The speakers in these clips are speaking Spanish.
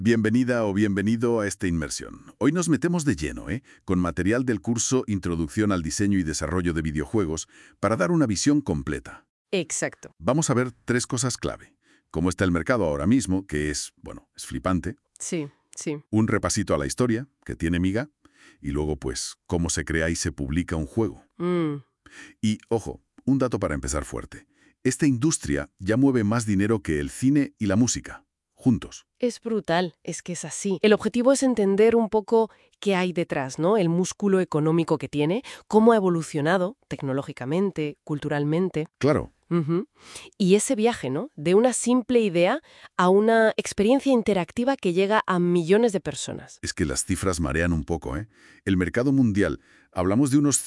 Bienvenida o bienvenido a esta inmersión. Hoy nos metemos de lleno, con material del curso Introducción al Diseño y Desarrollo de Videojuegos para dar una visión completa. Exacto. Vamos a ver tres cosas clave. Cómo está el mercado ahora mismo, que es flipante. Sí. Un repasito a la historia, que tiene miga. Y luego, pues, cómo se crea y se publica un juego. Y, ojo, un dato para empezar fuerte. Esta industria ya mueve más dinero que el cine y la música, juntos. Es brutal, es que es así. El objetivo es entender un poco qué hay detrás, ¿no? El músculo económico que tiene, cómo ha evolucionado tecnológicamente, culturalmente. Claro. Y ese viaje, ¿no? De una simple idea a una experiencia interactiva que llega a millones de personas. Es que las cifras marean un poco, ¿eh? El mercado mundial, hablamos de unos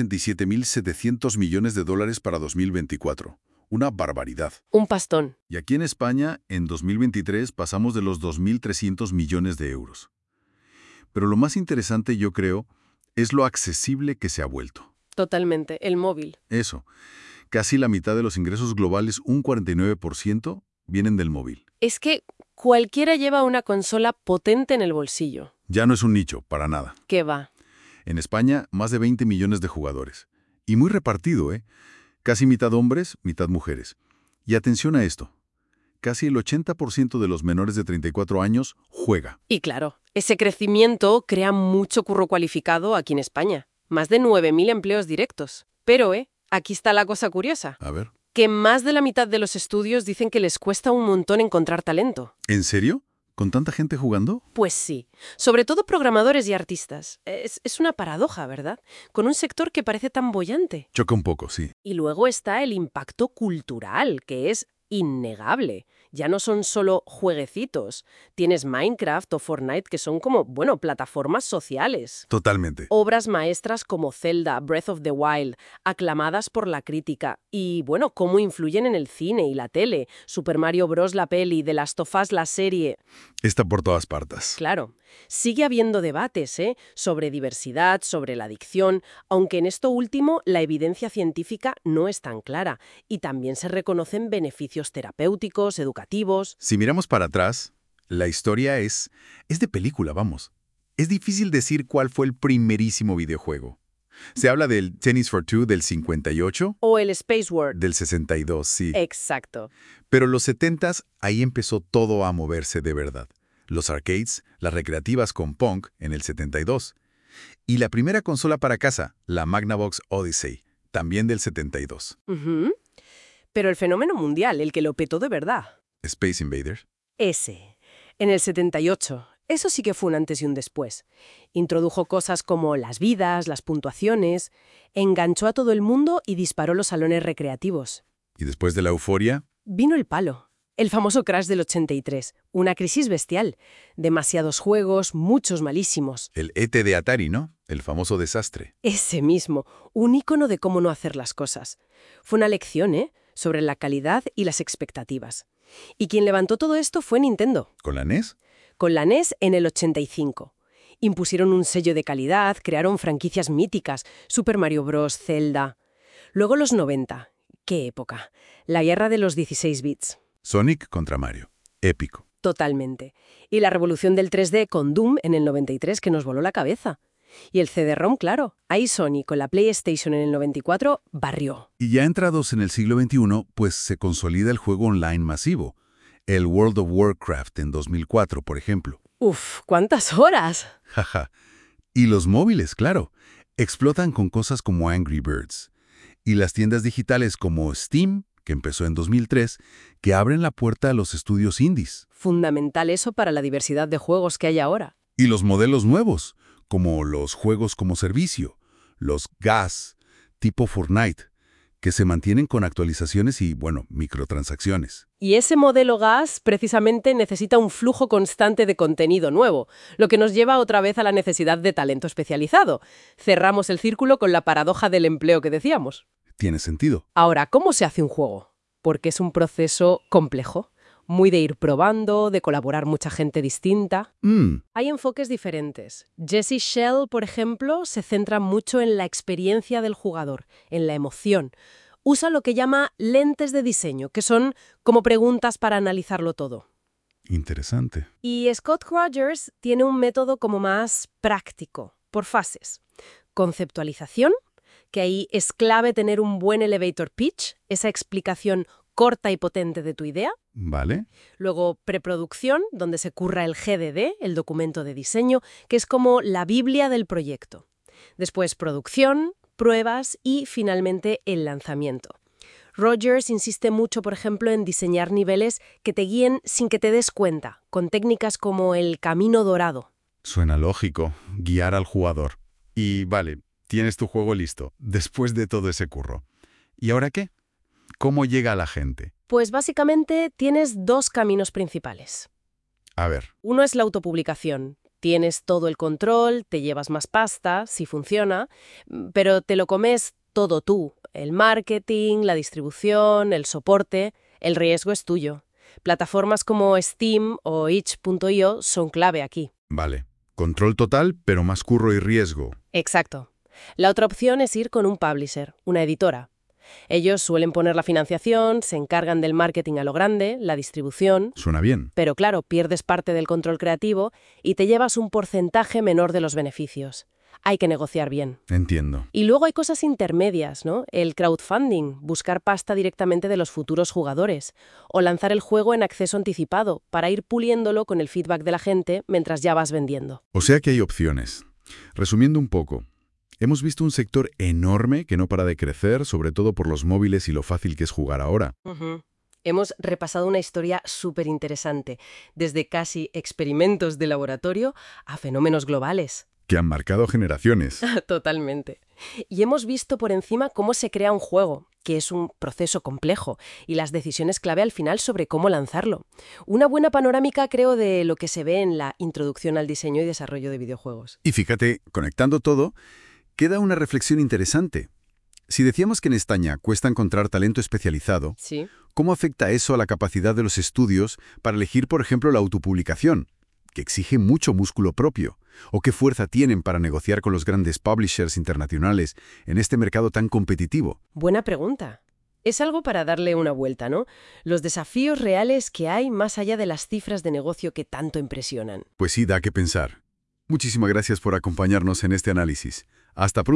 187.700 millones de dólares para 2024. Una barbaridad. Un pastón. Y aquí en España, en 2023, pasamos de los 2.300 millones de euros. Pero lo más interesante, yo creo, es lo accesible que se ha vuelto. Totalmente. El móvil. Eso. Casi la mitad de los ingresos globales, un 49%, vienen del móvil. Es que cualquiera lleva una consola potente en el bolsillo. Ya no es un nicho, para nada. ¿Qué va? En España, más de 20 millones de jugadores. Y muy repartido, ¿eh? Casi mitad hombres, mitad mujeres. Y atención a esto. Casi el 80% de los menores de 34 años juega. Y claro, ese crecimiento crea mucho curro cualificado aquí en España. Más de 9.000 empleos directos. Pero, aquí está la cosa curiosa. A ver. Que más de la mitad de los estudios dicen que les cuesta un montón encontrar talento. ¿En serio? ¿Con tanta gente jugando? Pues sí, sobre todo programadores y artistas. Es una paradoja, ¿verdad? Con un sector que parece tan boyante. Choca un poco, sí. Y luego está el impacto cultural, que es innegable. Ya no son solo jueguecitos. Tienes Minecraft o Fortnite que son como, plataformas sociales. Totalmente. Obras maestras como Zelda, Breath of the Wild, aclamadas por la crítica. Y, cómo influyen en el cine y la tele. Super Mario Bros. La peli, The Last of Us la serie. Está por todas partes. Claro. Sigue habiendo debates, sobre diversidad, sobre la adicción, aunque en esto último la evidencia científica no es tan clara. Y también se reconocen beneficios terapéuticos, educativos. Si miramos para atrás, la historia es de película, vamos. Es difícil decir cuál fue el primerísimo videojuego. Se habla del Tennis for Two del 58. O el Space World. Del 62, sí. Exacto. Pero los 70s, ahí empezó todo a moverse de verdad. Los arcades, las recreativas con Pong en el 72. Y la primera consola para casa, la Magnavox Odyssey, también del 72. Pero el fenómeno mundial, el que lo petó de verdad. Space Invaders. Ese. En el 78. Eso sí que fue un antes y un después. Introdujo cosas como las vidas, las puntuaciones, enganchó a todo el mundo y disparó los salones recreativos. ¿Y después de la euforia? Vino el palo. El famoso crash del 83. Una crisis bestial. Demasiados juegos, muchos malísimos. El ET de Atari, ¿no? El famoso desastre. Ese mismo. Un ícono de cómo no hacer las cosas. Fue una lección, sobre la calidad y las expectativas. Y quien levantó todo esto fue Nintendo. ¿Con la NES? Con la NES en el 85. Impusieron un sello de calidad, crearon franquicias míticas, Super Mario Bros., Zelda. Luego los 90. ¡Qué época! La guerra de los 16 bits. Sonic contra Mario. Épico. Totalmente. Y la revolución del 3D con Doom en el 93 que nos voló la cabeza. Y el CD-ROM, claro. Ahí Sony con la PlayStation en el 94 barrió. Y ya entrados en el siglo XXI, pues se consolida el juego online masivo. El World of Warcraft en 2004, por ejemplo. ¡Uf! ¿Cuántas horas? Jaja. Y los móviles, claro. Explotan con cosas como Angry Birds. Y las tiendas digitales como Steam, que empezó en 2003, que abren la puerta a los estudios indies. Fundamental eso para la diversidad de juegos que hay ahora. Y los modelos nuevos, como los juegos como servicio, los GaaS, tipo Fortnite, que se mantienen con actualizaciones y, microtransacciones. Y ese modelo GaaS precisamente necesita un flujo constante de contenido nuevo, lo que nos lleva otra vez a la necesidad de talento especializado. Cerramos el círculo con la paradoja del empleo que decíamos. Tiene sentido. Ahora, ¿cómo se hace un juego? Porque es un proceso complejo, muy de ir probando, de colaborar mucha gente distinta. Hay enfoques diferentes. Jesse Shell, por ejemplo, se centra mucho en la experiencia del jugador, en la emoción. Usa lo que llama lentes de diseño, que son como preguntas para analizarlo todo. Interesante. Y Scott Rogers tiene un método como más práctico, por fases. Conceptualización, que ahí es clave tener un buen elevator pitch, esa explicación corta y potente de tu idea. Vale. Luego, preproducción, donde se curra el GDD, el documento de diseño, que es como la Biblia del proyecto. Después, producción, pruebas y, finalmente, el lanzamiento. Rogers insiste mucho, por ejemplo, en diseñar niveles que te guíen sin que te des cuenta, con técnicas como el camino dorado. Suena lógico, guiar al jugador. Y vale, tienes tu juego listo, después de todo ese curro. ¿Y ahora qué? ¿Cómo llega a la gente? Pues básicamente tienes dos caminos principales. A ver. Uno es la autopublicación. Tienes todo el control, te llevas más pasta, si funciona, pero te lo comes todo tú. El marketing, la distribución, el soporte, el riesgo es tuyo. Plataformas como Steam o itch.io son clave aquí. Vale. Control total, pero más curro y riesgo. Exacto. La otra opción es ir con un publisher, una editora. Ellos suelen poner la financiación, se encargan del marketing a lo grande, la distribución. Suena bien. Pero claro, pierdes parte del control creativo y te llevas un porcentaje menor de los beneficios. Hay que negociar bien. Entiendo. Y luego hay cosas intermedias, ¿no? El crowdfunding, buscar pasta directamente de los futuros jugadores, o lanzar el juego en acceso anticipado para ir puliéndolo con el feedback de la gente mientras ya vas vendiendo. O sea que hay opciones. Resumiendo un poco, hemos visto un sector enorme que no para de crecer, sobre todo por los móviles y lo fácil que es jugar ahora. Hemos repasado una historia súper interesante, desde casi experimentos de laboratorio a fenómenos globales. Que han marcado generaciones. Totalmente. Y hemos visto por encima cómo se crea un juego, que es un proceso complejo, y las decisiones clave al final sobre cómo lanzarlo. Una buena panorámica, creo, de lo que se ve en la introducción al diseño y desarrollo de videojuegos. Y fíjate, conectando todo, queda una reflexión interesante. Si decíamos que en España cuesta encontrar talento especializado, Sí. ¿cómo afecta eso a la capacidad de los estudios para elegir, por ejemplo, la autopublicación, que exige mucho músculo propio? ¿O qué fuerza tienen para negociar con los grandes publishers internacionales en este mercado tan competitivo? Buena pregunta. Es algo para darle una vuelta, ¿no? Los desafíos reales que hay más allá de las cifras de negocio que tanto impresionan. Pues sí, da que pensar. Muchísimas gracias por acompañarnos en este análisis. Hasta pronto.